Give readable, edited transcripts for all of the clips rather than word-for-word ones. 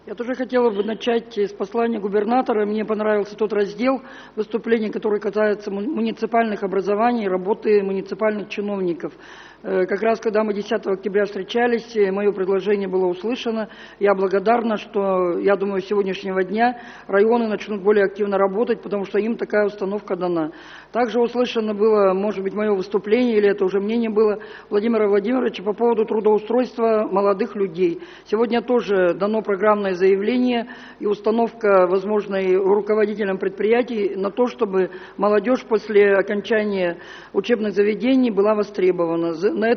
Я тоже хотела бы начать с послания губернатора. Мне понравился тот раздел выступления, который касается муниципальных образований и работы муниципальных чиновников. Как раз когда мы 10 октября встречались, мое предложение было услышано. Я благодарна, что, я думаю, с сегодняшнего дня районы начнут более активно работать, потому что им такая установка дана. Также услышано было, может быть, мое выступление, или это уже мнение было Владимира Владимировича по поводу трудоустройства молодых людей. Сегодня тоже дано программное заявление и установка возможной руководителям предприятий на то, чтобы молодежь после окончания учебных заведений была востребована.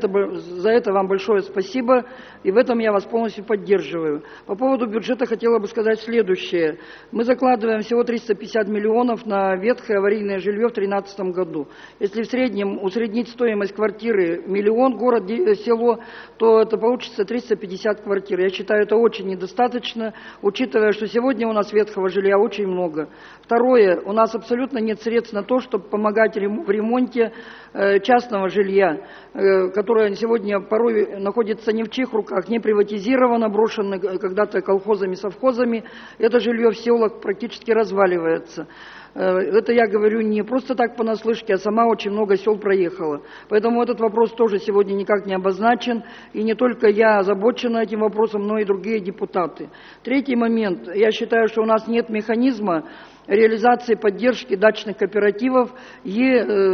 За это вам большое спасибо, и в этом я вас полностью поддерживаю. По поводу бюджета хотела бы сказать следующее. Мы закладываем всего 350 миллионов на ветхое аварийное жилье в 2013 году. Если в среднем усреднить стоимость квартиры миллион город-село, то это получится 350 квартир. Я считаю, это очень недостаточно, учитывая, что сегодня у нас ветхого жилья очень много. Второе, у нас абсолютно нет средств на то, чтобы помогать в ремонте частного жилья, которое сегодня порой находится не в чьих руках, не приватизировано, брошено когда-то колхозами, совхозами. Это жилье в селах практически разваливается. Это я говорю не просто так понаслышке, а сама очень много сел проехала. Поэтому этот вопрос тоже сегодня никак не обозначен. И не только я озабочена этим вопросом, но и другие депутаты. Третий момент. Я считаю, что у нас нет механизма реализации поддержки дачных кооперативов и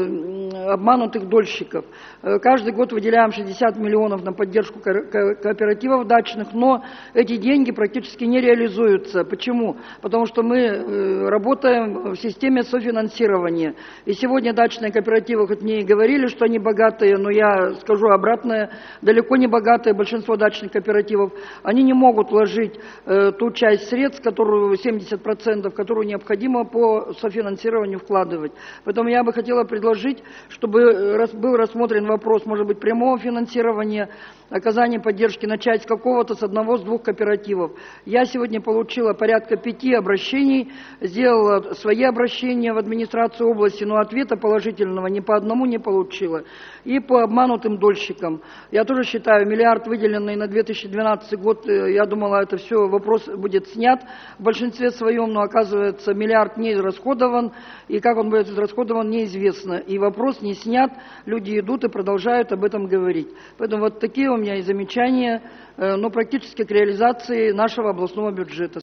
обманутых дольщиков. Каждый год выделяем 60 миллионов на поддержку кооперативов дачных, но эти деньги практически не реализуются. Почему? Потому что мы работаем в системе софинансирования. И сегодня дачные кооперативы, хоть мне и говорили, что они богатые, но я скажу обратное, далеко не богатые, большинство дачных кооперативов, они не могут вложить ту часть средств, которую 70%, которую необходимо по софинансированию вкладывать. Поэтому я бы хотела предложить, чтобы был рассмотрен вопрос, может быть, прямого финансирования, оказания поддержки, начать с какого-то, с одного, с двух кооперативов. Я сегодня получила порядка 5 обращений, сделала свои обращения в администрацию области, но ответа положительного ни по одному не получила. И по обманутым дольщикам. Я тоже считаю, миллиард, выделенный на 2012 год, я думала, это все, вопрос будет снят в большинстве своем, но оказывается, миллиард не израсходован, и как он будет израсходован, неизвестно. И вопрос не снят, люди идут и продолжают об этом говорить. Поэтому вот такие у меня и замечания, но практически к реализации нашего областного бюджета.